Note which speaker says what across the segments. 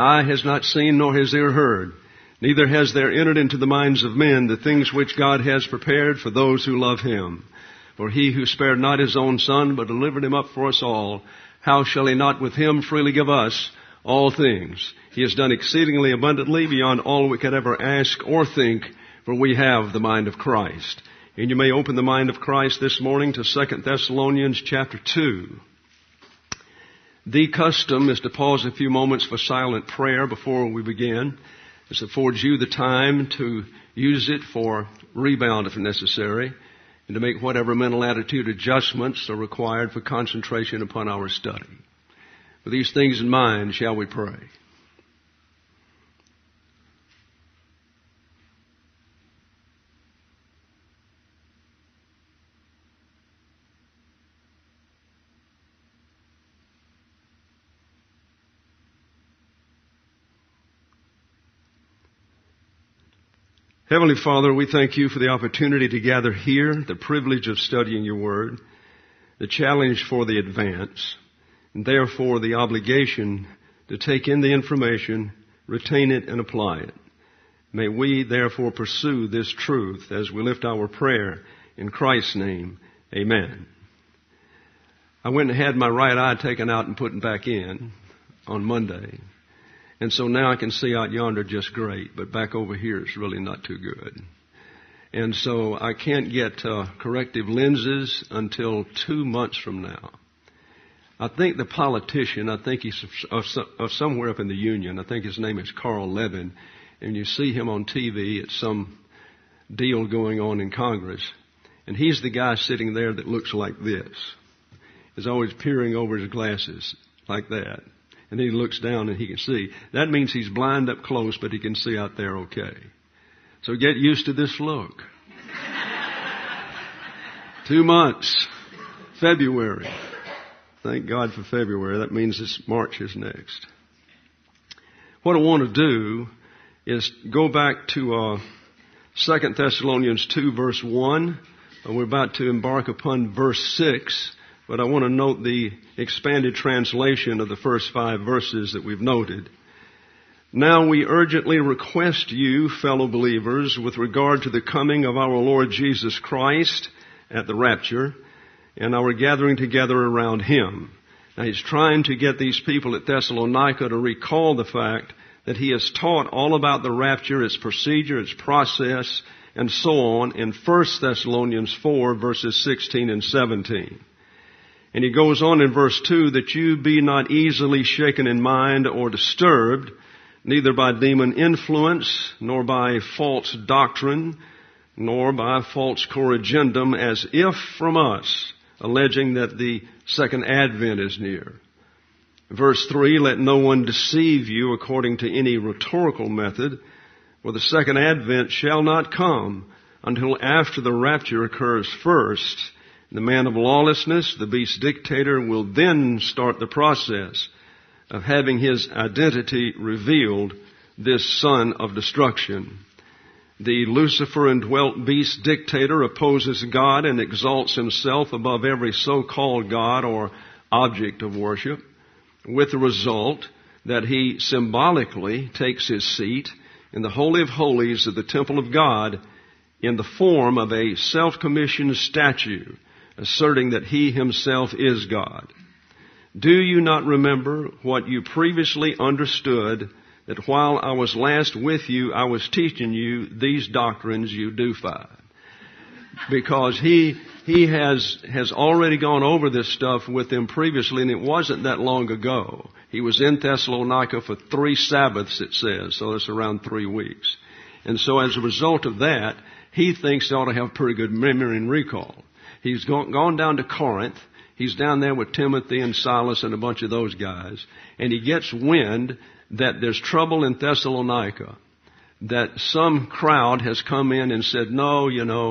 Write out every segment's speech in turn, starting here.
Speaker 1: eye has not seen, nor has ear heard, neither has there entered into the minds of men the things which God has prepared for those who love Him. For He who spared not His own Son, but delivered Him up for us all, how shall He not with Him freely give us all things? He has done exceedingly abundantly beyond all we could ever ask or think, for we have the mind of Christ. And you may open the mind of Christ this morning to 2 Thessalonians chapter 2. The custom is to pause a few moments for silent prayer before we begin. This affords you the time to use it for rebound if necessary, and to make whatever mental attitude adjustments are required for concentration upon our study. With these things in mind, shall we pray? Heavenly Father, we thank You for the opportunity to gather here, the privilege of studying Your Word, the challenge for the advance, and therefore the obligation to take in the information, retain it, and apply it. May we therefore pursue this truth as we lift our prayer in Christ's name. Amen. I went and had my right eye taken out and put back in on Monday. And so now I can see out yonder just great, but back over here it's really not too good. And so I can't get corrective lenses until 2 months from now. I think the politician, I think he's of somewhere up in the Union, I think his name is Carl Levin, and you see him on TV at some deal going on in Congress, and he's the guy sitting there that looks like this. He's always peering over his glasses like that. And he looks down and he can see. That means he's blind up close, but he can see out there okay. So get used to this look. 2 months. February. Thank God for February. That means this March is next. What I want to do is go back to 2 Thessalonians 2 verse 1. We're about to embark upon verse 6. But I want to note the expanded translation of the first 5 verses that we've noted. Now we urgently request you, fellow believers, with regard to the coming of our Lord Jesus Christ at the rapture and our gathering together around Him. Now He's trying to get these people at Thessalonica to recall the fact that He has taught all about the rapture, its procedure, its process, and so on in 1 Thessalonians 4 verses 16 and 17. And he goes on in verse 2, that you be not easily shaken in mind or disturbed, neither by demon influence, nor by false doctrine, nor by false corrigendum, as if from us, alleging that the second advent is near. Verse 3, let no one deceive you according to any rhetorical method, for the second advent shall not come until after the rapture occurs first. The man of lawlessness, the beast dictator, will then start the process of having his identity revealed, this son of destruction. The Lucifer indwelt beast dictator opposes God and exalts himself above every so-called God or object of worship, with the result that he symbolically takes his seat in the Holy of Holies of the temple of God in the form of a self-commissioned statue, asserting that He Himself is God. Do you not remember what you previously understood, that while I was last with you, I was teaching you these doctrines you do find? Because he has already gone over this stuff with them previously, and it wasn't that long ago. He was in Thessalonica for 3 Sabbaths, it says, so that's around 3 weeks. And so as a result of that, he thinks he ought to have pretty good memory and recall. He's gone down to Corinth. He's down there with Timothy and Silas and a bunch of those guys. And he gets wind that there's trouble in Thessalonica, that some crowd has come in and said, no,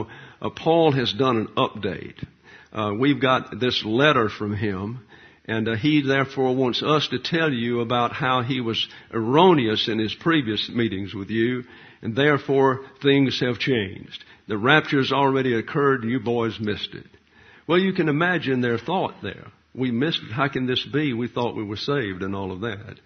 Speaker 1: Paul has done an update. We've got this letter from him, and he therefore wants us to tell you about how he was erroneous in his previous meetings with you, and therefore things have changed. The rapture's already occurred and you boys missed it. Well, you can imagine their thought there. We missed it. How can this be? We thought we were saved and all of that.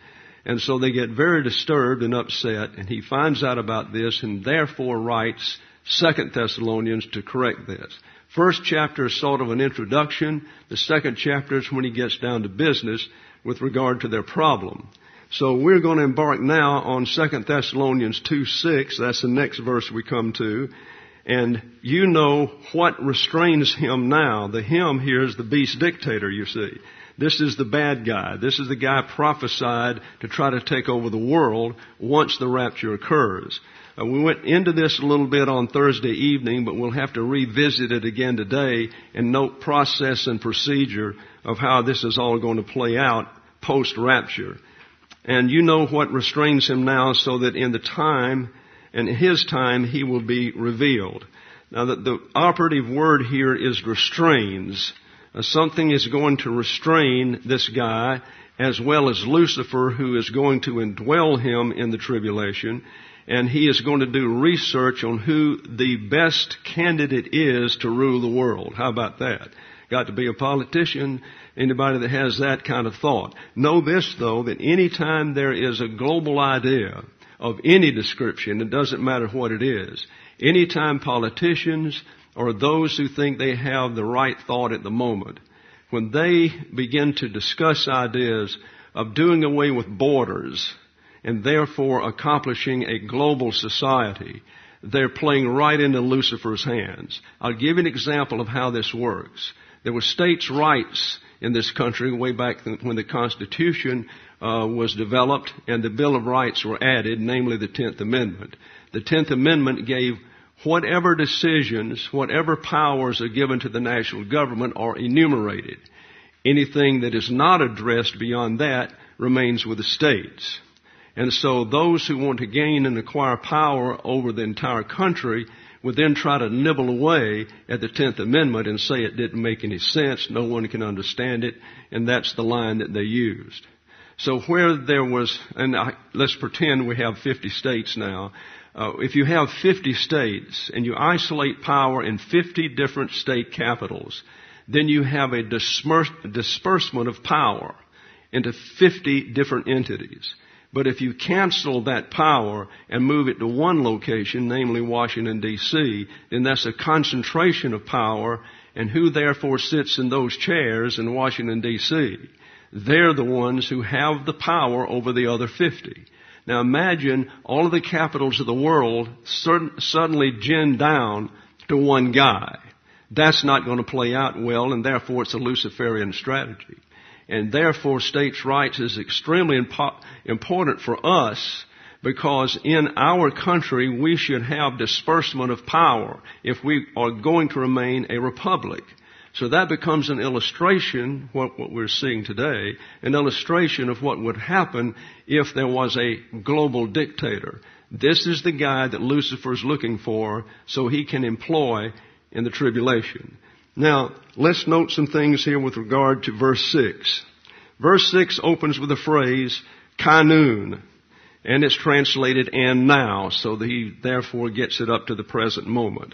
Speaker 1: And so they get very disturbed and upset, and he finds out about this and therefore writes 2 Thessalonians to correct this. First chapter is sort of an introduction. The second chapter is when he gets down to business with regard to their problem. So we're going to embark now on 2 Thessalonians 2:6. That's the next verse we come to. And you know what restrains him now. The him here is the beast dictator, you see. This is the bad guy. This is the guy prophesied to try to take over the world once the rapture occurs. We went into this a little bit on Thursday evening, but we'll have to revisit it again today and note process and procedure of how this is all going to play out post-rapture. And you know what restrains him now, so that in the time, and in his time, he will be revealed. Now, the operative word here is restrains. Something is going to restrain this guy, as well as Lucifer, who is going to indwell him in the tribulation. And he is going to do research on who the best candidate is to rule the world. How about that? Got to be a politician, anybody that has that kind of thought. Know this, though, that any time there is a global idea of any description, it doesn't matter what it is, anytime politicians or those who think they have the right thought at the moment, when they begin to discuss ideas of doing away with borders and therefore accomplishing a global society, they're playing right into Lucifer's hands. I'll give you an example of how this works. There were states' rights in this country way back when the Constitution was developed and the Bill of Rights were added, namely the 10th Amendment. The 10th Amendment gave whatever decisions, whatever powers are given to the national government are enumerated. Anything that is not addressed beyond that remains with the states. And so those who want to gain and acquire power over the entire country would then try to nibble away at the 10th Amendment and say it didn't make any sense, no one can understand it, and that's the line that they used. So where there was, let's pretend we have 50 states now. If you have 50 states and you isolate power in 50 different state capitals, then you have a disbursement of power into 50 different entities. But if you cancel that power and move it to one location, namely Washington, D.C., then that's a concentration of power, and who therefore sits in those chairs in Washington, D.C.? They're the ones who have the power over the other 50. Now imagine all of the capitals of the world suddenly gin down to one guy. That's not going to play out well, and therefore it's a Luciferian strategy. And therefore states' rights is extremely important for us, because in our country we should have disbursement of power if we are going to remain a republic. So that becomes an illustration, what we're seeing today, an illustration of what would happen if there was a global dictator. This is the guy that Lucifer's looking for so he can employ in the tribulation. Now, let's note some things here with regard to verse 6. Verse 6 opens with the phrase, kanun, and it's translated and now, so that he therefore gets it up to the present moment.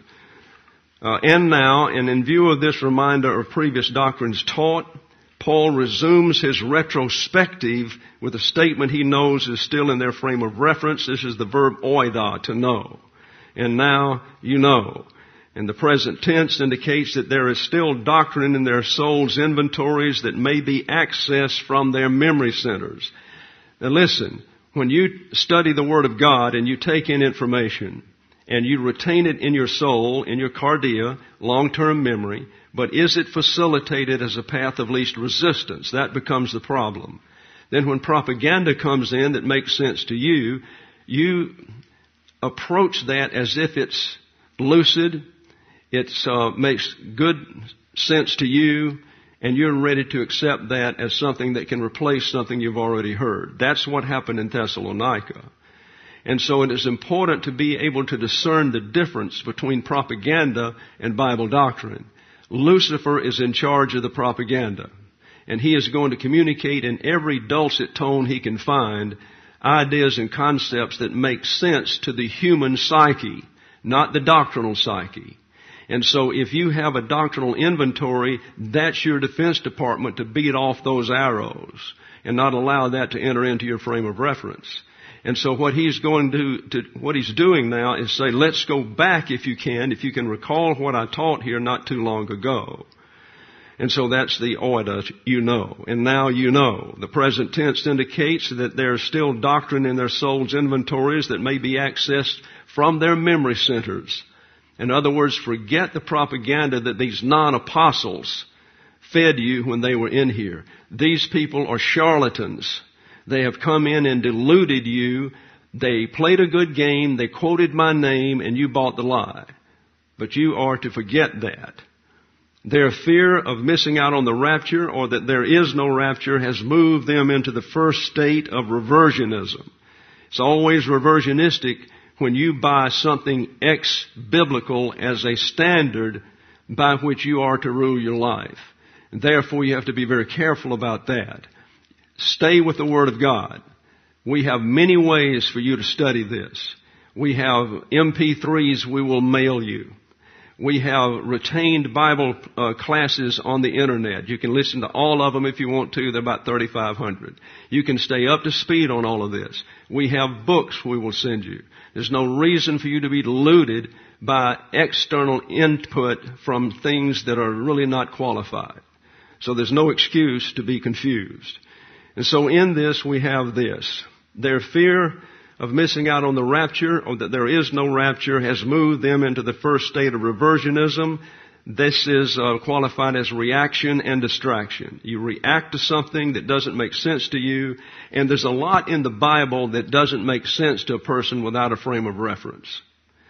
Speaker 1: And now, and in view of this reminder of previous doctrines taught, Paul resumes his retrospective with a statement he knows is still in their frame of reference. This is the verb oida, to know. And now you know. And the present tense indicates that there is still doctrine in their soul's inventories that may be accessed from their memory centers. Now listen, when you study the Word of God and you take in information and you retain it in your soul, in your cardia, long-term memory, but is it facilitated as a path of least resistance? That becomes the problem. Then when propaganda comes in that makes sense to you, you approach that as if it's lucid, it makes good sense to you, and you're ready to accept that as something that can replace something you've already heard. That's what happened in Thessalonica. And so it is important to be able to discern the difference between propaganda and Bible doctrine. Lucifer is in charge of the propaganda, and he is going to communicate in every dulcet tone he can find ideas and concepts that make sense to the human psyche, not the doctrinal psyche. And so if you have a doctrinal inventory, that's your Defense Department to beat off those arrows and not allow that to enter into your frame of reference. And so what he's what he's doing now is say, let's go back if you can recall what I taught here not too long ago. And so that's the oida, you know. And now you know. The present tense indicates that there's still doctrine in their soul's inventories that may be accessed from their memory centers. In other words, forget the propaganda that these non-apostles fed you when they were in here. These people are charlatans. They have come in and deluded you. They played a good game. They quoted my name and you bought the lie. But you are to forget that. Their fear of missing out on the rapture or that there is no rapture has moved them into the first state of reversionism. It's always reversionistic when you buy something ex-biblical as a standard by which you are to rule your life. And therefore, you have to be very careful about that. Stay with the Word of God. We have many ways for you to study this. We have MP3s we will mail you. We have retained Bible classes on the Internet. You can listen to all of them if you want to. They're about 3,500. You can stay up to speed on all of this. We have books we will send you. There's no reason for you to be deluded by external input from things that are really not qualified. So there's no excuse to be confused. And so in this we have this. Their fear of missing out on the rapture or that there is no rapture has moved them into the first state of reversionism. This is qualified as reaction and distraction. You react to something that doesn't make sense to you, and there's a lot in the Bible that doesn't make sense to a person without a frame of reference.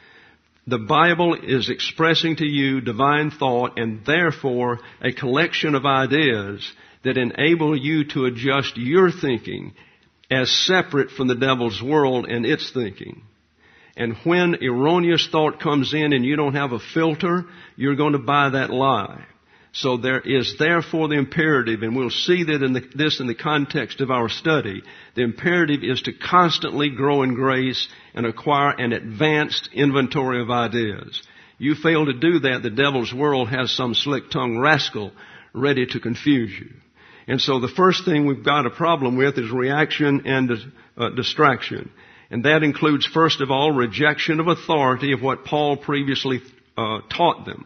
Speaker 1: The Bible is expressing to you divine thought and therefore a collection of ideas that enable you to adjust your thinking as separate from the devil's world and its thinking. And when erroneous thought comes in and you don't have a filter, you're going to buy that lie. So there is therefore the imperative, and we'll see that this in the context of our study, the imperative is to constantly grow in grace and acquire an advanced inventory of ideas. You fail to do that, the devil's world has some slick-tongued rascal ready to confuse you. And so the first thing we've got a problem with is reaction and distraction. And that includes, first of all, rejection of authority of what Paul previously taught them.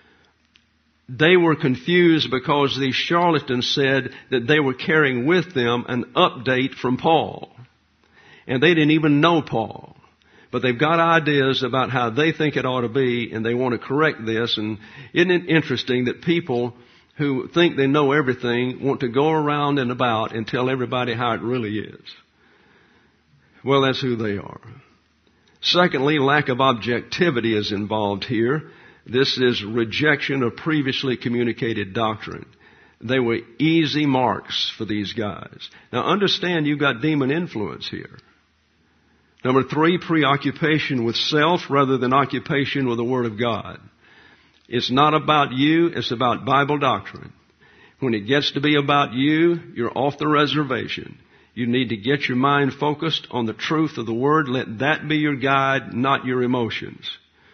Speaker 1: They were confused because these charlatans said that they were carrying with them an update from Paul. And they didn't even know Paul. But they've got ideas about how they think it ought to be, and they want to correct this. And isn't it interesting that people who think they know everything want to go around and about and tell everybody how it really is? Well, that's who they are. Secondly, lack of objectivity is involved here. This is rejection of previously communicated doctrine. They were easy marks for these guys. Now understand you've got demon influence here. Number 3, preoccupation with self rather than occupation with the Word of God. It's not about you, it's about Bible doctrine. When it gets to be about you, you're off the reservation. You need to get your mind focused on the truth of the Word. Let that be your guide, not your emotions.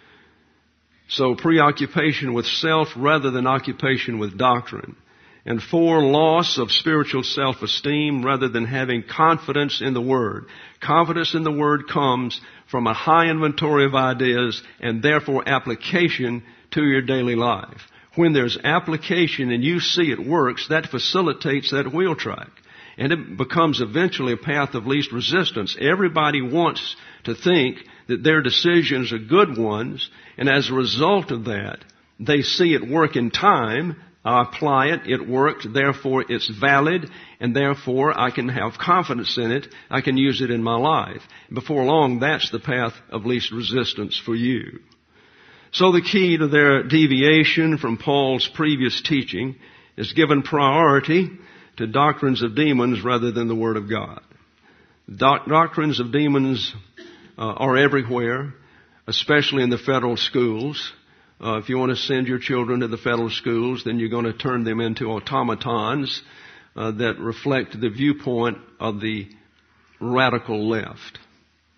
Speaker 1: So preoccupation with self rather than occupation with doctrine. And 4, loss of spiritual self-esteem rather than having confidence in the Word. Confidence in the Word comes from a high inventory of ideas and therefore application to your daily life. When there's application and you see it works, that facilitates that wheel track. And it becomes eventually a path of least resistance. Everybody wants to think that their decisions are good ones, and as a result of that, they see it work in time. I apply it, it worked, therefore it's valid, and therefore I can have confidence in it, I can use it in my life. Before long, that's the path of least resistance for you. So the key to their deviation from Paul's previous teaching is given priority to doctrines of demons rather than the Word of God. Doctrines of demons are everywhere, especially in the federal schools. If you want to send your children to the federal schools, then you're going to turn them into automatons that reflect the viewpoint of the radical left.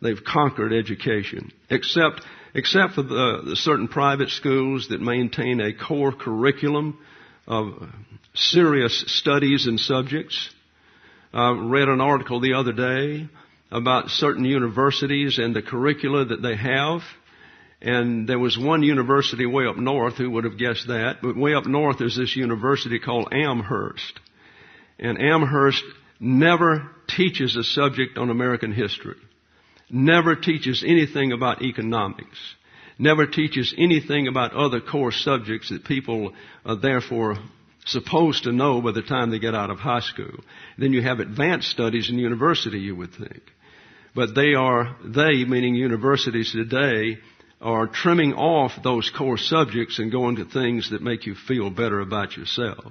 Speaker 1: They've conquered education, except for the certain private schools that maintain a core curriculum of serious studies and subjects. I read an article the other day about certain universities and the curricula that they have. And there was one university way up north, who would have guessed that, but way up north there's this university called Amherst. And Amherst never teaches a subject on American history, never teaches anything about economics, never teaches anything about other core subjects that people are therefore supposed to know by the time they get out of high school. Then you have advanced studies in university, you would think. But they, meaning universities today, are trimming off those core subjects and going to things that make you feel better about yourself.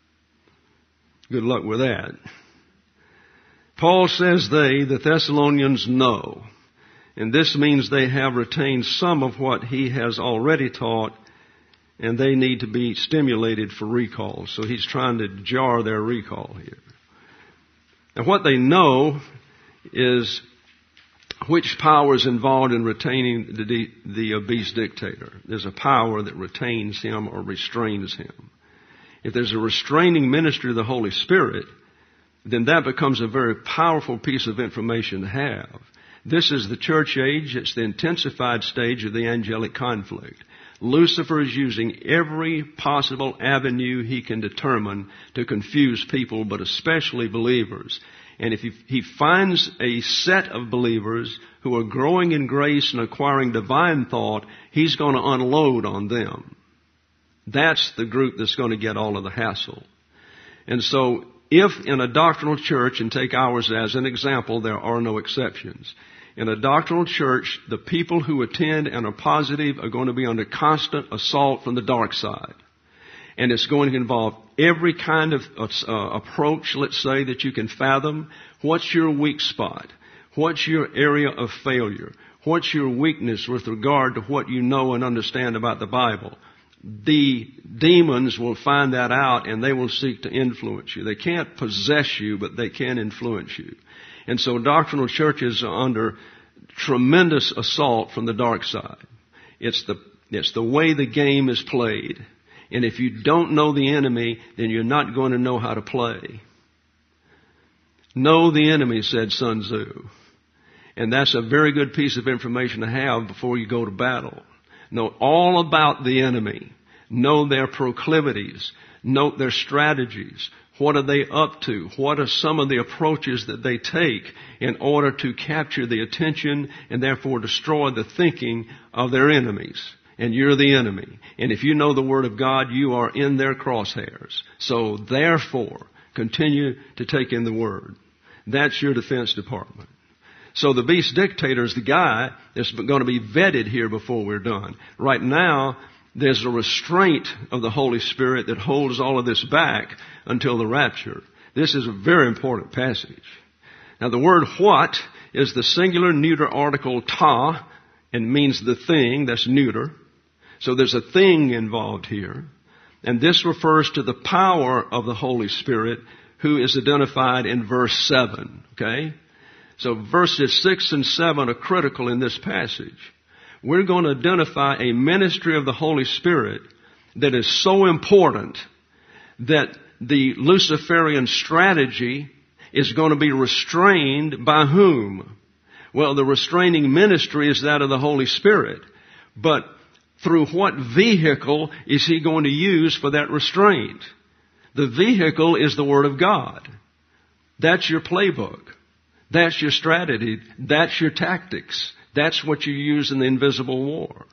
Speaker 1: Good luck with that. Paul says the Thessalonians know, and this means they have retained some of what he has already taught, and they need to be stimulated for recall. So he's trying to jar their recall here. And what they know is which power is involved in retaining the beast dictator. There's a power that retains him or restrains him. If there's a restraining ministry of the Holy Spirit, then that becomes a very powerful piece of information to have. This is the church age. It's the intensified stage of the angelic conflict. Lucifer is using every possible avenue he can determine to confuse people, but especially believers. And if he finds a set of believers who are growing in grace and acquiring divine thought, he's going to unload on them. That's the group that's going to get all of the hassle. And so if in a doctrinal church, and take ours as an example, there are no exceptions. In a doctrinal church, the people who attend and are positive are going to be under constant assault from the dark side. And it's going to involve every kind of approach, let's say, that you can fathom. What's your weak spot? What's your area of failure? What's your weakness with regard to what you know and understand about the Bible? The demons will find that out, and they will seek to influence you. They can't possess you, but they can influence you. And so doctrinal churches are under tremendous assault from the dark side. It's the way the game is played. And if you don't know the enemy, then you're not going to know how to play. Know the enemy, said Sun Tzu. And that's a very good piece of information to have before you go to battle. Know all about the enemy. Know their proclivities. Note their strategies. What are they up to? What are some of the approaches that they take in order to capture the attention and therefore destroy the thinking of their enemies? And you're the enemy. And if you know the Word of God, you are in their crosshairs. So therefore, continue to take in the Word. That's your Defense Department. So the beast dictator is the guy that's going to be vetted here before we're done. Right now, there's a restraint of the Holy Spirit that holds all of this back until the rapture. This is a very important passage. Now the word what is the singular neuter article ta, and means the thing. That's neuter. So there's a thing involved here. And this refers to the power of the Holy Spirit, who is identified in verse 7. Okay? So verses 6 and 7 are critical in this passage. We're going to identify a ministry of the Holy Spirit that is so important that the Luciferian strategy is going to be restrained by whom? Well, the restraining ministry is that of the Holy Spirit. But through what vehicle is he going to use for that restraint? The vehicle is the Word of God. That's your playbook. That's your strategy. That's your tactics. That's what you use in the invisible war.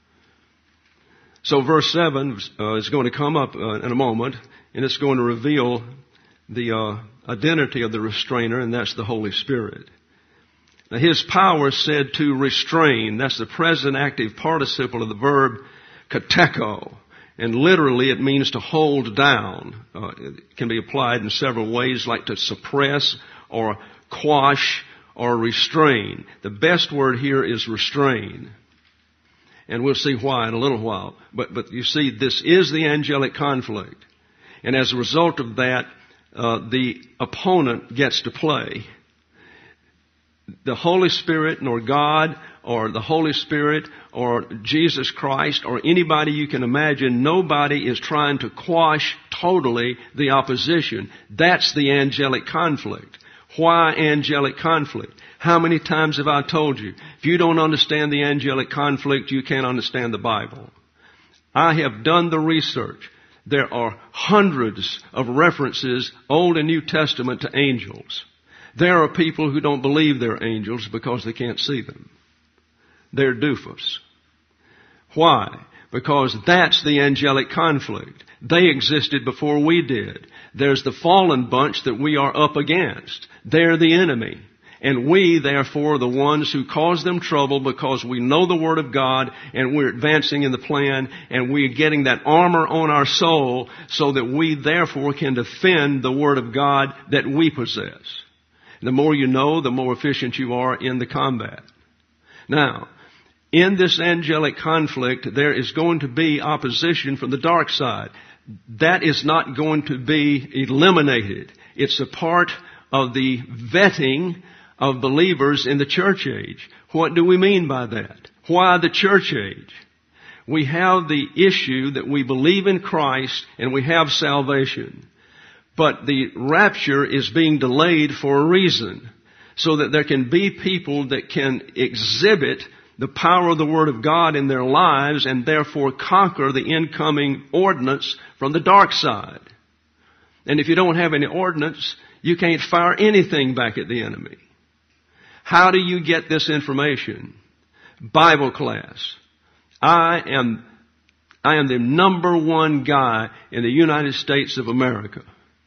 Speaker 1: So verse 7 is going to come up in a moment, and it's going to reveal the identity of the restrainer, and that's the Holy Spirit. Now, his power is said to restrain. That's the present active participle of the verb kateko. And literally it means to hold down. It can be applied in several ways, like to suppress or quash or restrain. The best word here is restrain. And we'll see why in a little while. But you see, this is the angelic conflict. And as a result of that, the opponent gets to play. the Holy Spirit, nor God, or the Holy Spirit, or Jesus Christ, or anybody you can imagine. Nobody is trying to quash totally the opposition. That's the angelic conflict. Why angelic conflict? How many times have I told you, if you don't understand the angelic conflict, you can't understand the Bible? I have done the research. There are hundreds of references, Old and New Testament, to angels. There are people who don't believe they're angels because they can't see them. They're doofus. Why? Because that's the angelic conflict. They existed before we did. There's the fallen bunch that we are up against. They're the enemy. And we, therefore, are the ones who cause them trouble because we know the Word of God and we're advancing in the plan and we're getting that armor on our soul so that we, therefore, can defend the Word of God that we possess. The more you know, the more efficient you are in the combat. Now, in this angelic conflict, there is going to be opposition from the dark side. That is not going to be eliminated. It's a part of the vetting of believers in the church age. What do we mean by that? Why the church age? We have the issue that we believe in Christ and we have salvation. But the rapture is being delayed for a reason, so that there can be people that can exhibit the power of the Word of God in their lives and therefore conquer the incoming ordinance from the dark side. And if you don't have any ordinance, you can't fire anything back at the enemy. How do you get this information? Bible class. I am the number one guy in the United States of America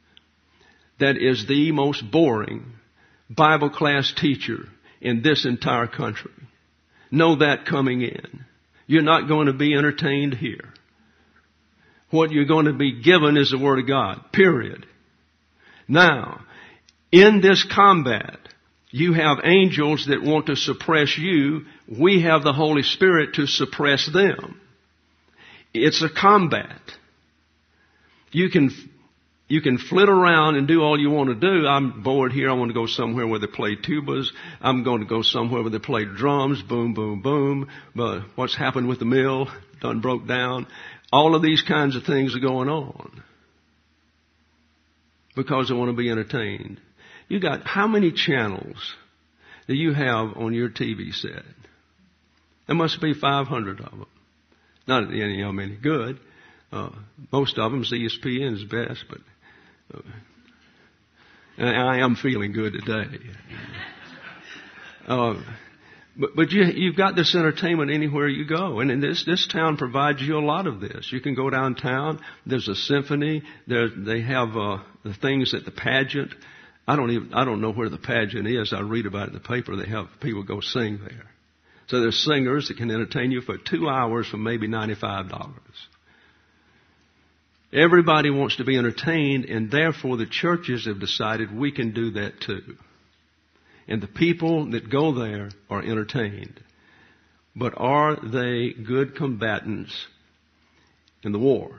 Speaker 1: that is the most boring Bible class teacher in this entire country. Know that coming in. You're not going to be entertained here. What you're going to be given is the Word of God, period. Now, in this combat, you have angels that want to suppress you. We have the Holy Spirit to suppress them. It's a combat. You can flit around and do all you want to do. I'm bored here. I want to go somewhere where they play tubas. I'm going to go somewhere where they play drums. Boom, boom, boom. But what's happened with the mill? Done broke down. All of these kinds of things are going on because they want to be entertained. You got how many channels do you have on your TV set? There must be 500 of them. Not that any of them any good. Most of them, ESPN is best, but and I am feeling good today. But you've got this entertainment anywhere you go, and this town provides you a lot of this. You can go downtown. There's a symphony. They have the things at the pageant. I don't know where the pageant is. I read about it in the paper. They have people go sing there. So there's singers that can entertain you for 2 hours for maybe $95. Everybody wants to be entertained, and therefore the churches have decided we can do that too. And the people that go there are entertained. But are they good combatants in the war?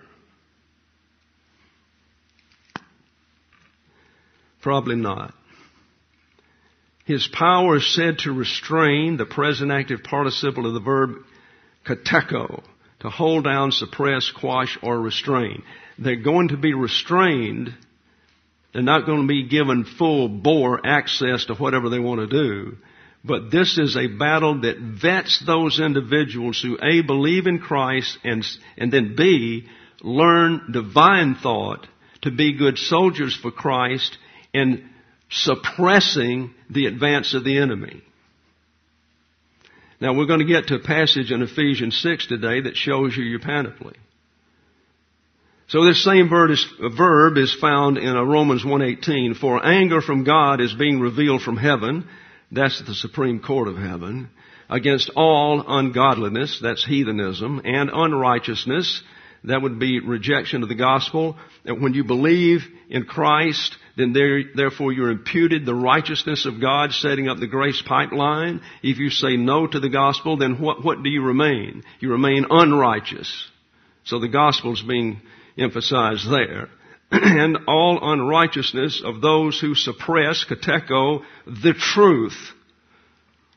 Speaker 1: Probably not. His power is said to restrain, the present active participle of the verb kateko, to hold down, suppress, quash, or restrain. They're going to be restrained. They're not going to be given full bore access to whatever they want to do. But this is a battle that vets those individuals who A, believe in Christ, and then B, learn divine thought to be good soldiers for Christ and suppressing the advance of the enemy. Now we're going to get to a passage in Ephesians 6 today that shows you your panoply. So this same verb is found in Romans 1:18. For anger from God is being revealed from heaven, that's the supreme court of heaven, against all ungodliness, that's heathenism, and unrighteousness, that would be rejection of the gospel. And when you believe in Christ, then therefore you're imputed the righteousness of God, setting up the grace pipeline. If you say no to the gospel, then what do you remain? You remain unrighteous. So the gospel is being emphasized there. And all unrighteousness of those who suppress, kateko, the truth.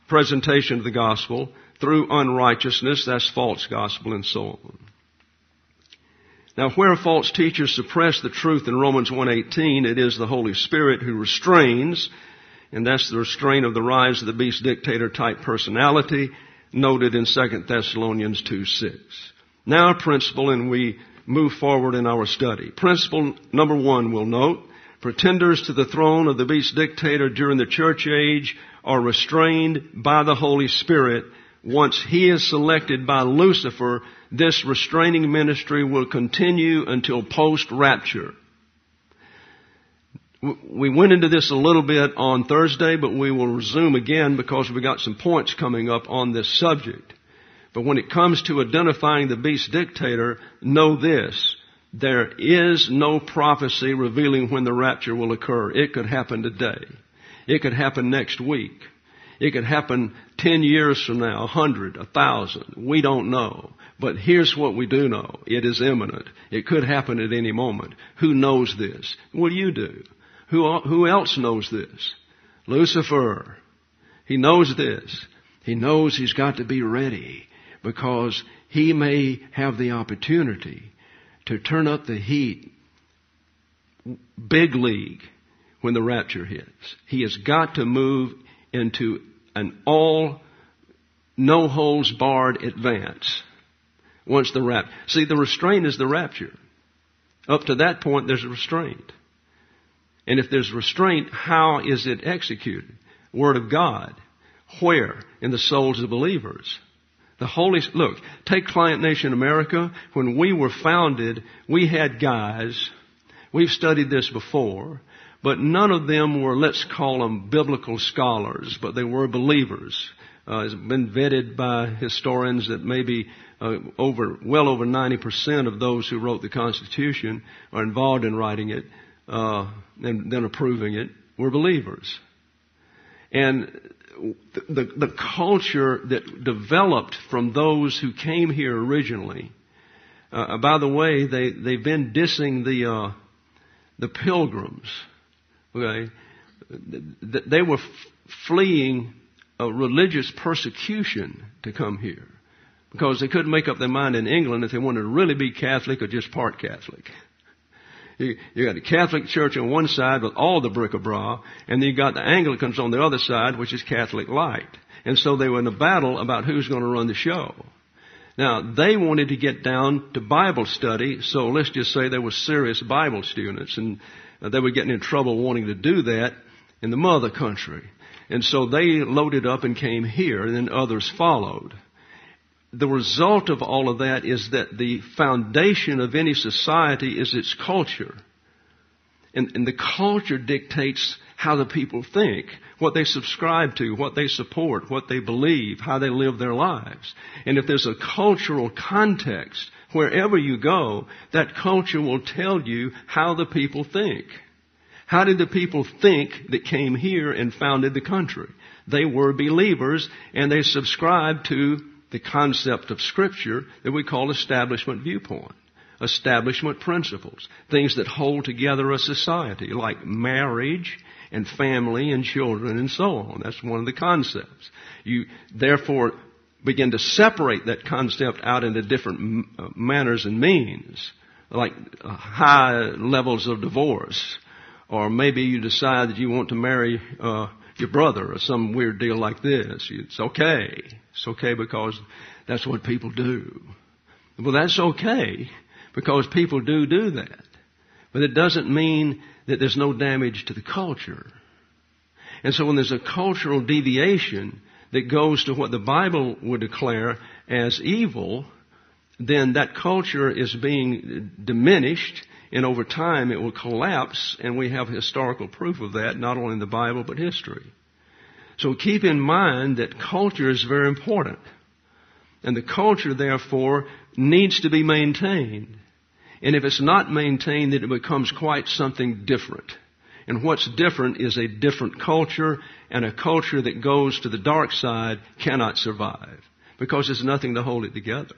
Speaker 1: presentation of the gospel, through unrighteousness, that's false gospel, and so on. Now, where false teachers suppress the truth in Romans 1:18, it is the Holy Spirit who restrains, and that's the restraint of the rise of the beast dictator type personality, noted in 2 Thessalonians 2:6. Now a principle, and we move forward in our study. Principle number 1, we'll note, pretenders to the throne of the beast dictator during the church age are restrained by the Holy Spirit. Once he is selected by Lucifer, this restraining ministry will continue until post-rapture. We went into this a little bit on Thursday, but we will resume again because we got some points coming up on this subject. But when it comes to identifying the beast dictator, know this: there is no prophecy revealing when the rapture will occur. It could happen today. It could happen next week. It could happen 10 years from now, 100, 1,000. We don't know. But here's what we do know. It is imminent. It could happen at any moment. Who knows this? Well, you do. Who else knows this? Lucifer. He knows this. He knows he's got to be ready because he may have the opportunity to turn up the heat big league when the rapture hits. He has got to move into an all no holds barred advance once the rapture. See, the restraint is the rapture. Up to that point, there's a restraint. And if there's restraint, how is it executed? Word of God. Where? In the souls of believers. Look, take Client Nation America. When we were founded, we had guys, we've studied this before, but none of them were, let's call them biblical scholars, but they were believers. It's been vetted by historians that maybe well over 90% of those who wrote the Constitution are involved in writing it and then approving it were believers. And the culture that developed from those who came here originally, by the way, they've been dissing the pilgrims. Okay, they were fleeing a religious persecution to come here because they couldn't make up their mind in England if they wanted to really be Catholic or just part Catholic. You got the Catholic Church on one side with all the bric-a-brac, and then you got the Anglicans on the other side, which is Catholic light. And so they were in a battle about who's going to run the show. Now, they wanted to get down to Bible study, so let's just say they were serious Bible students, and they were getting in trouble wanting to do that in the mother country. And so they loaded up and came here, and then others followed. The result of all of that is that the foundation of any society is its culture. And the culture dictates how the people think, what they subscribe to, what they support, what they believe, how they live their lives. And if there's a cultural context, wherever you go, that culture will tell you how the people think. How did the people think that came here and founded the country? They were believers, and they subscribed to the concept of Scripture that we call establishment viewpoint, establishment principles, things that hold together a society, like marriage and family and children and so on. That's one of the concepts. You therefore begin to separate that concept out into different manners and means, like high levels of divorce, or maybe you decide that you want to marry your brother or some weird deal like this. It's okay. It's okay because that's what people do. Well, that's okay because people do that. But it doesn't mean that there's no damage to the culture. And so when there's a cultural deviation that goes to what the Bible would declare as evil, then that culture is being diminished, and over time it will collapse, and we have historical proof of that, not only in the Bible but history. So keep in mind that culture is very important. And the culture, therefore, needs to be maintained. And if it's not maintained, then it becomes quite something different. And what's different is a different culture, and a culture that goes to the dark side cannot survive because there's nothing to hold it together.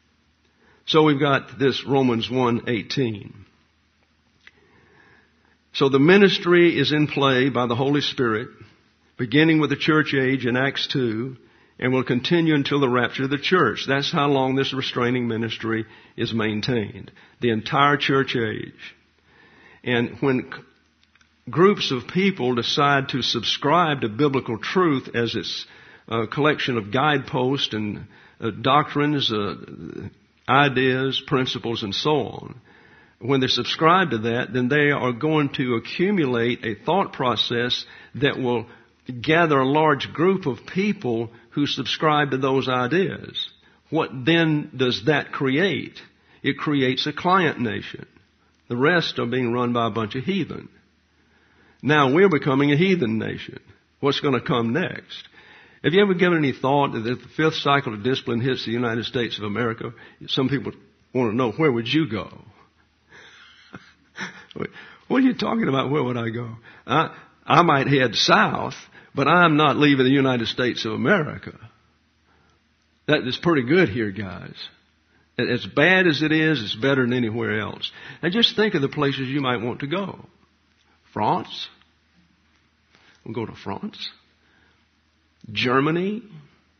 Speaker 1: So we've got this Romans 1:18. So the ministry is in play by the Holy Spirit, beginning with the church age in Acts 2, and will continue until the rapture of the church. That's how long this restraining ministry is maintained. The entire church age. And when groups of people decide to subscribe to biblical truth as its collection of guideposts and doctrines, ideas, principles, and so on, when they subscribe to that, then they are going to accumulate a thought process that will gather a large group of people who subscribe to those ideas. What then does that create? It creates a client nation. The rest are being run by a bunch of heathen. Now we're becoming a heathen nation. What's going to come next? Have you ever given any thought that if the fifth cycle of discipline hits the United States of America, some people want to know, where would you go? What are you talking about? Where would I go? I might head south, but I'm not leaving the United States of America. That is pretty good here, guys. As bad as it is, it's better than anywhere else. And just think of the places you might want to go. France. We'll go to France. Germany.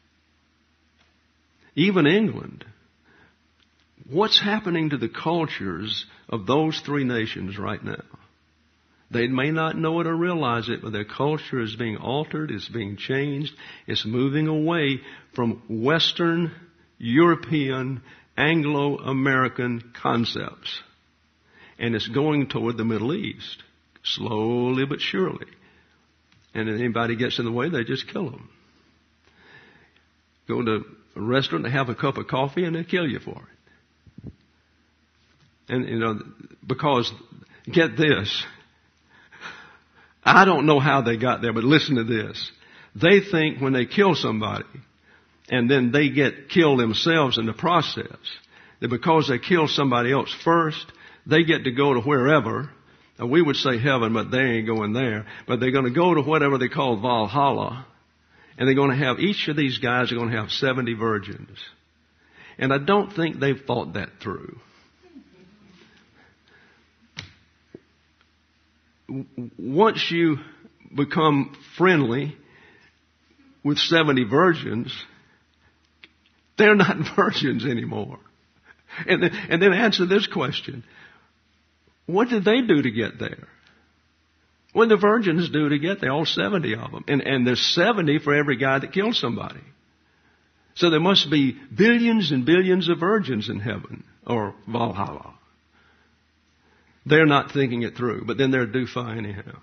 Speaker 1: Even England. What's happening to the cultures of those three nations right now? They may not know it or realize it, but their culture is being altered, it's being changed, it's moving away from Western, European, Anglo-American concepts. And it's going toward the Middle East, slowly but surely. And if anybody gets in the way, they just kill them. Go to a restaurant and have a cup of coffee and they kill you for it. And, because, get this, I don't know how they got there, but listen to this. They think when they kill somebody, and then they get killed themselves in the process, that because they kill somebody else first, they get to go to wherever. Now, we would say heaven, but they ain't going there. But they're going to go to whatever they call Valhalla, and they're going to have, each of these guys are going to have 70 virgins. And I don't think they've thought that through. Once you become friendly with 70 virgins, they're not virgins anymore. And then answer this question. What did they do to get there? What did the virgins do to get there? All 70 of them. And there's 70 for every guy that killed somebody. So there must be billions and billions of virgins in heaven, or Valhalla. They're not thinking it through, but then they're due fine anyhow.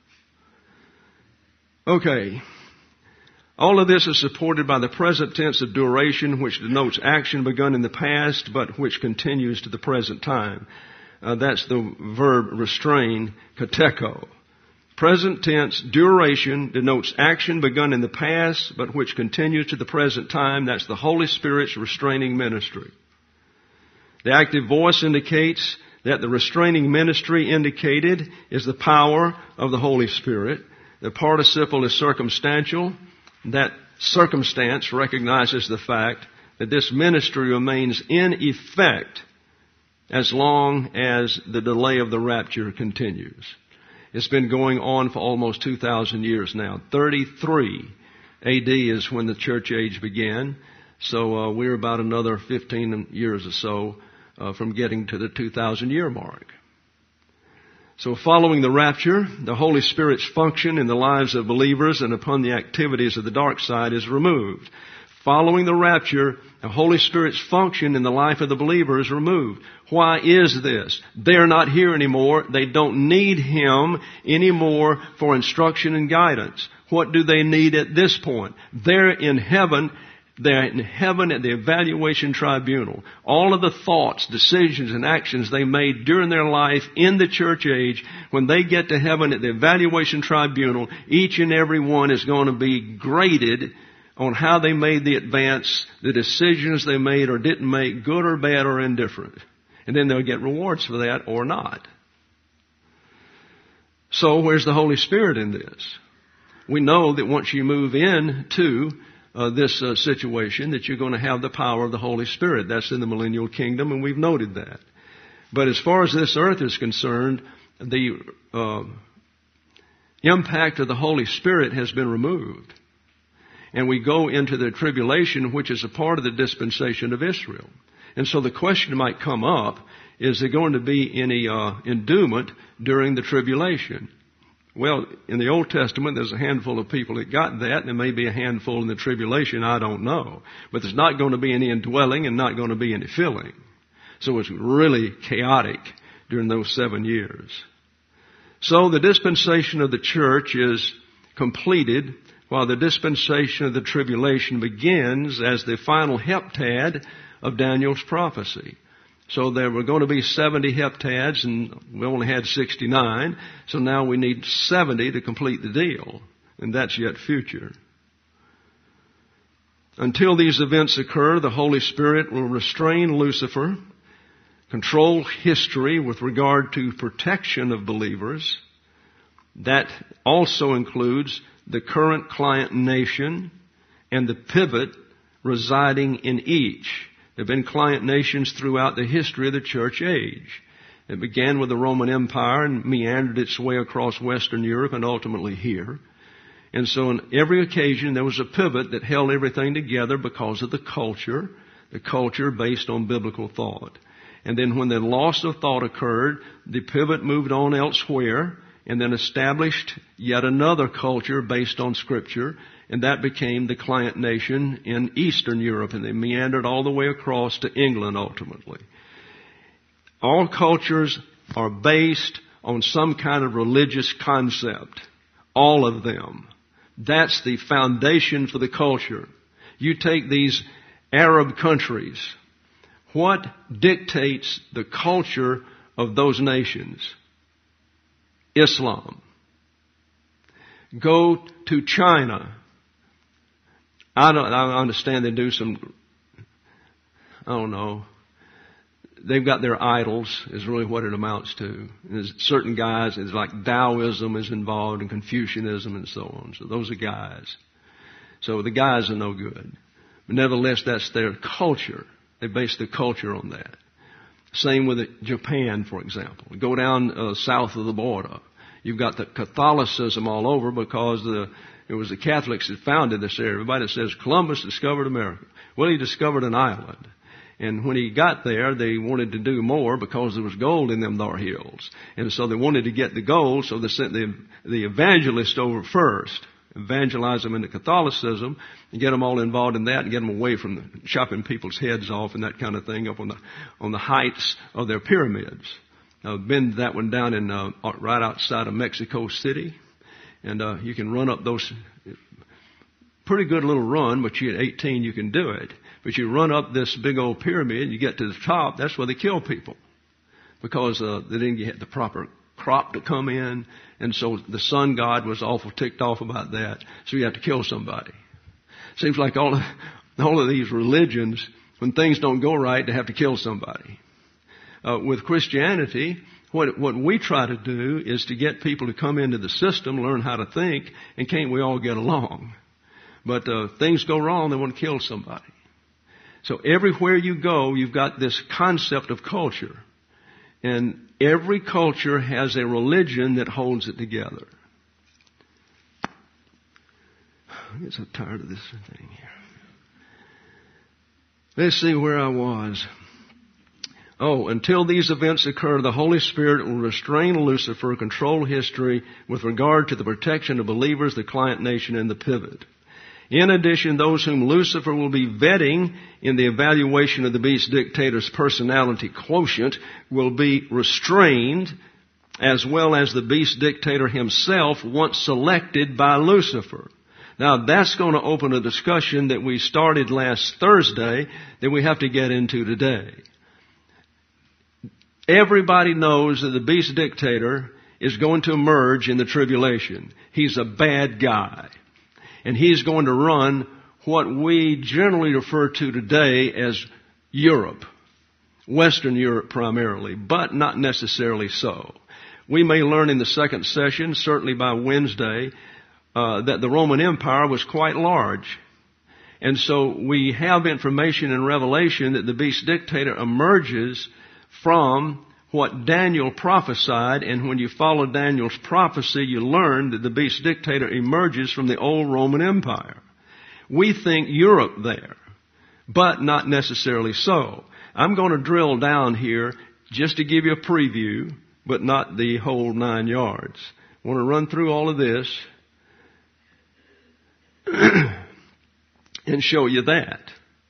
Speaker 1: Okay. All of this is supported by the present tense of duration, which denotes action begun in the past, but which continues to the present time. That's the verb restrain, kateko. Present tense duration denotes action begun in the past, but which continues to the present time. That's the Holy Spirit's restraining ministry. The active voice indicates that the restraining ministry indicated is the power of the Holy Spirit. The participle is circumstantial. That circumstance recognizes the fact that this ministry remains in effect as long as the delay of the rapture continues. It's been going on for almost 2,000 years now. 33 AD is when the church age began. So we're about another 15 years or so from getting to the 2,000-year mark. So following the rapture, the Holy Spirit's function in the lives of believers and upon the activities of the dark side is removed. Following the rapture, the Holy Spirit's function in the life of the believer is removed. Why is this? They're not here anymore. They don't need Him anymore for instruction and guidance. What do they need at this point? They're in heaven. They're in heaven at the evaluation tribunal. All of the thoughts, decisions, and actions they made during their life in the church age, when they get to heaven at the evaluation tribunal, each and every one is going to be graded on how they made the advance, the decisions they made or didn't make, good or bad or indifferent. And then they'll get rewards for that or not. So where's the Holy Spirit in this? We know that once you move into this situation, that you're going to have the power of the Holy Spirit. That's in the millennial kingdom, and we've noted that. But as far as this earth is concerned, the impact of the Holy Spirit has been removed. And we go into the tribulation, which is a part of the dispensation of Israel. And so the question might come up, is there going to be any endowment during the tribulation? Well, in the Old Testament, there's a handful of people that got that, and there may be a handful in the tribulation, I don't know. But there's not going to be any indwelling and not going to be any filling. So it's really chaotic during those 7 years. So the dispensation of the church is completed, while the dispensation of the tribulation begins as the final heptad of Daniel's prophecy. So there were going to be 70 heptads, and we only had 69. So now we need 70 to complete the deal. And that's yet future. Until these events occur, the Holy Spirit will restrain Lucifer, control history with regard to protection of believers. That also includes the current client nation and the pivot residing in each. There have been client nations throughout the history of the church age. It began with the Roman Empire and meandered its way across Western Europe and ultimately here. And so on every occasion there was a pivot that held everything together because of the culture based on biblical thought. And then when the loss of thought occurred, the pivot moved on elsewhere and then established yet another culture based on Scripture. And that became the client nation in Eastern Europe, and they meandered all the way across to England ultimately. All cultures are based on some kind of religious concept. All of them. That's the foundation for the culture. You take these Arab countries. What dictates the culture of those nations? Islam. Go to China. I understand they do some, I don't know. They've got their idols is really what it amounts to. There's certain guys, it's like Taoism is involved and Confucianism and so on. So those are guys. So the guys are no good. But nevertheless, that's their culture. They base their culture on that. Same with Japan, for example. Go down south of the border. You've got the Catholicism all over because it was the Catholics that founded this area. Everybody says Columbus discovered America. Well, he discovered an island. And when he got there, they wanted to do more because there was gold in them there hills. And so they wanted to get the gold, so they sent the evangelist over first, evangelize them into Catholicism, and get them all involved in that and get them away from chopping people's heads off and that kind of thing up on the heights of their pyramids. I've been to that one down in right outside of Mexico City. And you can run up those, pretty good little run, but at 18 you can do it. But you run up this big old pyramid, and you get to the top, that's where they kill people. Because they didn't get the proper crop to come in, and so the sun god was awful ticked off about that, so you have to kill somebody. Seems like all of these religions, when things don't go right, they have to kill somebody. With Christianity, what we try to do is to get people to come into the system, learn how to think, and can't we all get along? But things go wrong, they want to kill somebody. So everywhere you go, you've got this concept of culture. And every culture has a religion that holds it together. I get so tired of this thing here. Let's see where I was. Until these events occur, the Holy Spirit will restrain Lucifer, control history with regard to the protection of believers, the client nation, and the pivot. In addition, those whom Lucifer will be vetting in the evaluation of the beast dictator's personality quotient will be restrained, as well as the beast dictator himself once selected by Lucifer. Now that's going to open a discussion that we started last Thursday that we have to get into today. Everybody knows that the beast dictator is going to emerge in the tribulation. He's a bad guy. And he's going to run what we generally refer to today as Europe. Western Europe primarily, but not necessarily so. We may learn in the second session, certainly by Wednesday, that the Roman Empire was quite large. And so we have information in Revelation that the beast dictator emerges from what Daniel prophesied, and when you follow Daniel's prophecy, you learn that the beast dictator emerges from the old Roman Empire. We think Europe there, but not necessarily so. I'm going to drill down here just to give you a preview, but not the whole 9 yards. I want to run through all of this and show you that.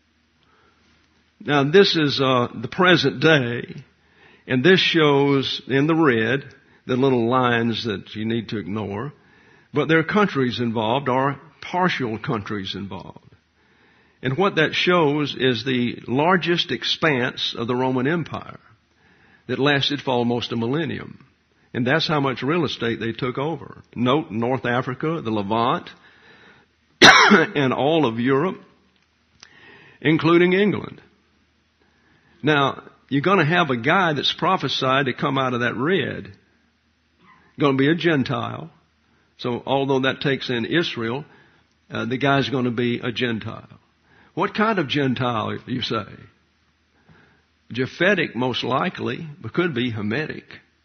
Speaker 1: Now, this is the present day, and this shows in the red the little lines that you need to ignore, but there are countries involved, or partial countries involved. And what that shows is the largest expanse of the Roman Empire that lasted for almost a millennium. And that's how much real estate they took over. Note North Africa, the Levant, and all of Europe, including England. Now, you're going to have a guy that's prophesied to come out of that red. Going to be a Gentile. So although that takes in Israel, the guy's going to be a Gentile. What kind of Gentile, you say? Japhetic, most likely, but could be Hamitic.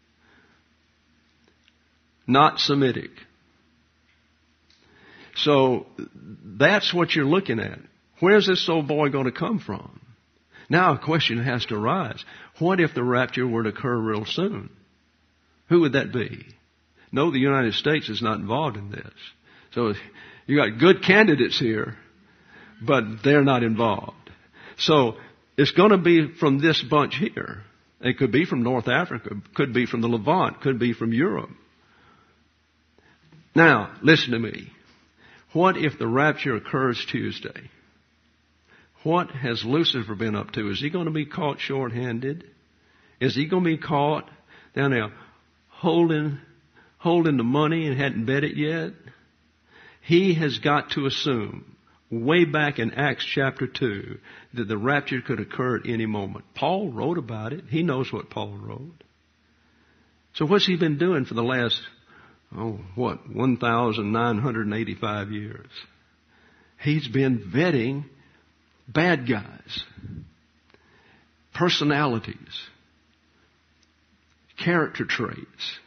Speaker 1: Not Semitic. So that's what you're looking at. Where's this old boy going to come from? Now a question has to arise. What if the rapture were to occur real soon? Who would that be? No, the United States is not involved in this. So you got good candidates here, but they're not involved. So it's going to be from this bunch here. It could be from North Africa, could be from the Levant, could be from Europe. Now, listen to me. What if the rapture occurs Tuesday? What has Lucifer been up to? Is he going to be caught short-handed? Is he going to be caught down there holding the money and hadn't bet it yet? He has got to assume, way back in Acts chapter 2, that the rapture could occur at any moment. Paul wrote about it. He knows what Paul wrote. So what's he been doing for the last, 1,985 years? He's been vetting bad guys, personalities, character traits,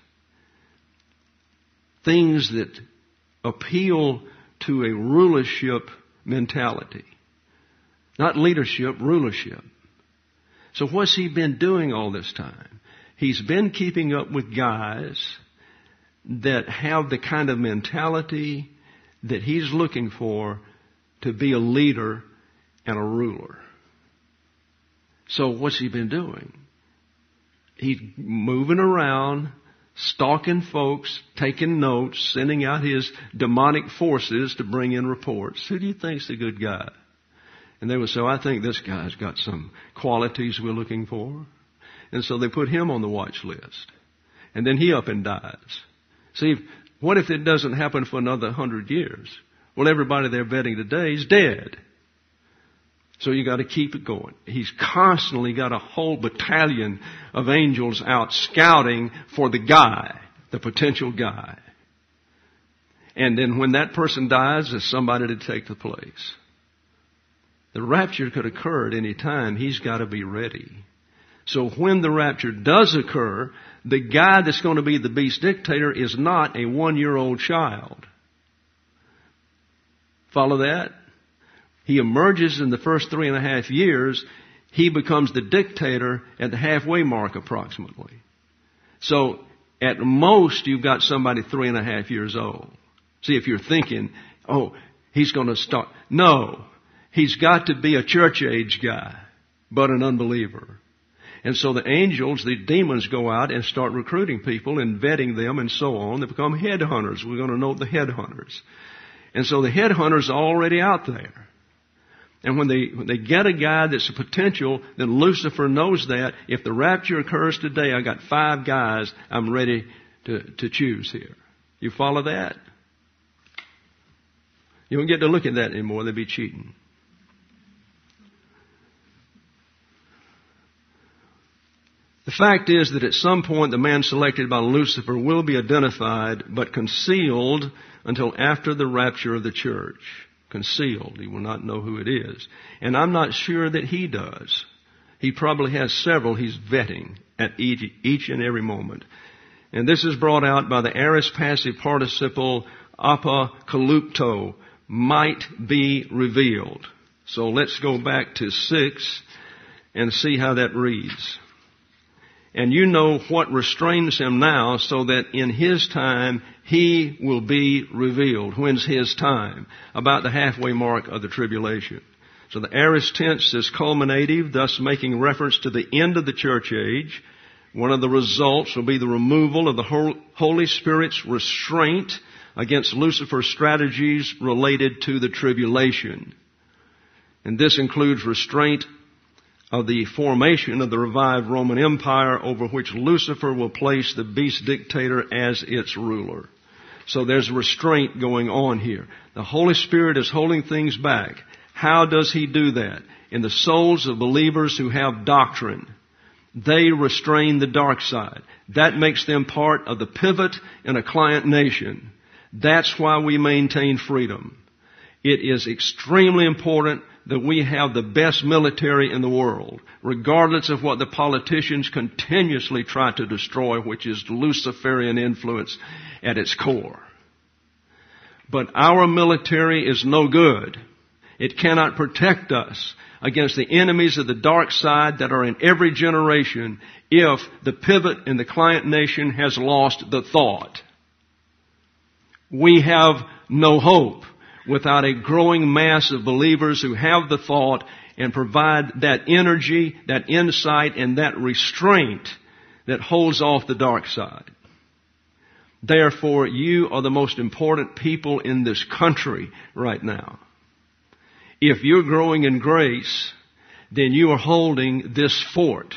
Speaker 1: things that appeal to a rulership mentality. Not leadership, rulership. So what's he been doing all this time? He's been keeping up with guys that have the kind of mentality that he's looking for to be a leader and a ruler. So what's he been doing? He's moving around, stalking folks, taking notes, sending out his demonic forces to bring in reports. Who do you think's the good guy? And they would say, I think this guy's got some qualities we're looking for. And so they put him on the watch list. And then he up and dies. See, what if it doesn't happen for another 100 years? Well, everybody they're betting today is dead. So you got to keep it going. He's constantly got a whole battalion of angels out scouting for the guy, the potential guy. And then when that person dies, there's somebody to take the place. The rapture could occur at any time. He's got to be ready. So when the rapture does occur, the guy that's going to be the beast dictator is not a 1-year-old child. Follow that? He emerges in the first 3.5 years. He becomes the dictator at the halfway mark approximately. So at most you've got somebody 3.5 years old. See, if you're thinking, he's going to start. No, he's got to be a church age guy, but an unbeliever. And so the angels, the demons go out and start recruiting people and vetting them and so on. They become headhunters. We're going to note the headhunters. And so the headhunters are already out there. And when they get a guy that's a potential, then Lucifer knows that if the rapture occurs today, I got 5 guys I'm ready to choose here. You follow that? You don't get to look at that anymore. They'd be cheating. The fact is that at some point the man selected by Lucifer will be identified but concealed until after the rapture of the church. Concealed. He will not know who it is. And I'm not sure that he does. He probably has several he's vetting at each and every moment. And this is brought out by the aorist passive participle apokalupto, might be revealed. So let's go back to 6 and see how that reads. And you know what restrains him now, so that in his time he will be revealed. When's his time? About the halfway mark of the tribulation. So the aorist tense is culminative, thus making reference to the end of the church age. One of the results will be the removal of the Holy Spirit's restraint against Lucifer's strategies related to the tribulation. And this includes restraint of the formation of the revived Roman Empire, over which Lucifer will place the beast dictator as its ruler. So there's restraint going on here. The Holy Spirit is holding things back. How does He do that? In the souls of believers who have doctrine. They restrain the dark side. That makes them part of the pivot in a client nation. That's why we maintain freedom. It is extremely important that we have the best military in the world, regardless of what the politicians continuously try to destroy, which is Luciferian influence at its core. But our military is no good. It cannot protect us against the enemies of the dark side that are in every generation if the pivot in the client nation has lost the thought. We have no hope without a growing mass of believers who have the thought and provide that energy, that insight, and that restraint that holds off the dark side. Therefore, you are the most important people in this country right now. If you're growing in grace, then you are holding this fort.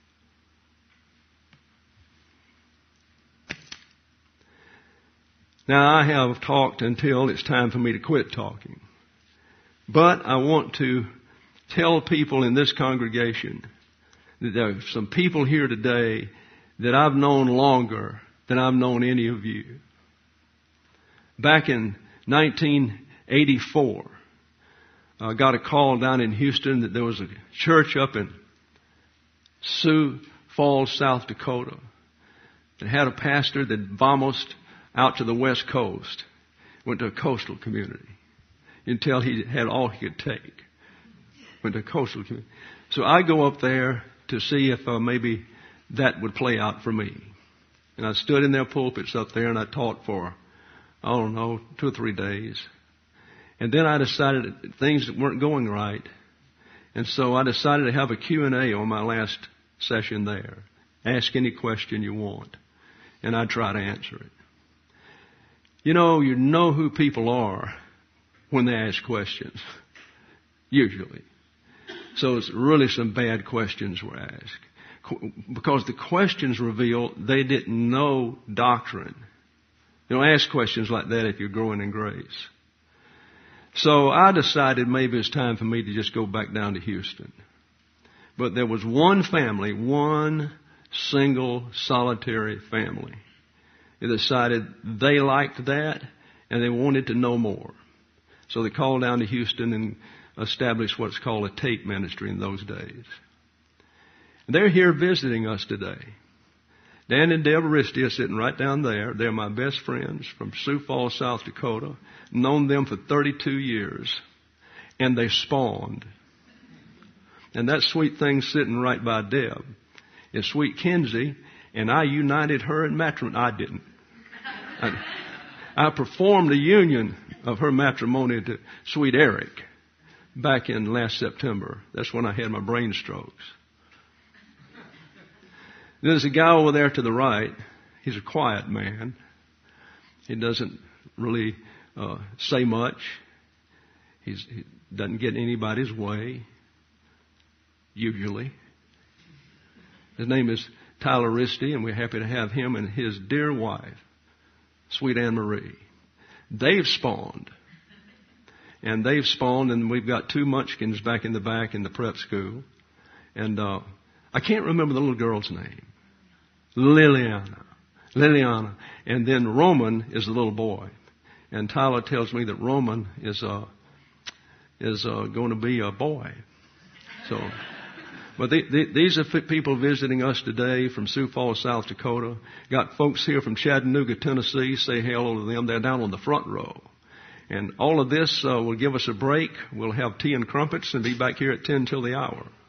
Speaker 1: Now, I have talked until it's time for me to quit talking. But I want to tell people in this congregation that there are some people here today that I've known longer than I've known any of you. Back in 1984, I got a call down in Houston that there was a church up in Sioux Falls, South Dakota, that had a pastor that vamoosed out to the West Coast, went to a coastal community until he had all he could take. Went to a coastal community. So I go up there to see if maybe that would play out for me. And I stood in their pulpits up there and I taught for, 2 or 3 days. And then I decided that things weren't going right. And so I decided to have a Q&A on my last session there. Ask any question you want. And I try to answer it. You know who people are when they ask questions. Usually. So it's really some bad questions were asked. Because the questions reveal they didn't know doctrine. You don't ask questions like that if you're growing in grace. So I decided maybe it's time for me to just go back down to Houston. But there was one family, one single solitary family. They decided they liked that and they wanted to know more. So they called down to Houston and established what's called a tape ministry in those days. They're here visiting us today. Dan and Deb Aristi are sitting right down there. They're my best friends from Sioux Falls, South Dakota. Known them for 32 years. And they spawned. And that sweet thing sitting right by Deb is Sweet Kinsey. And I united her in matrimony. I didn't. I performed a union of her matrimony to Sweet Eric back in last September. That's when I had my brain strokes. There's a guy over there to the right. He's a quiet man. He doesn't really say much. He doesn't get in anybody's way, usually. His name is Tyler Aristi, and we're happy to have him and his dear wife, Sweet Anne Marie. They've spawned. And we've got 2 munchkins back in the back in the prep school. And I can't remember the little girl's name. Liliana. And then Roman is the little boy. And Tyler tells me that Roman is going to be a boy. So But these are people visiting us today from Sioux Falls, South Dakota. Got folks here from Chattanooga, Tennessee. Say hello to them. They're down on the front row. And all of this will give us a break. We'll have tea and crumpets and be back here at 10 till the hour.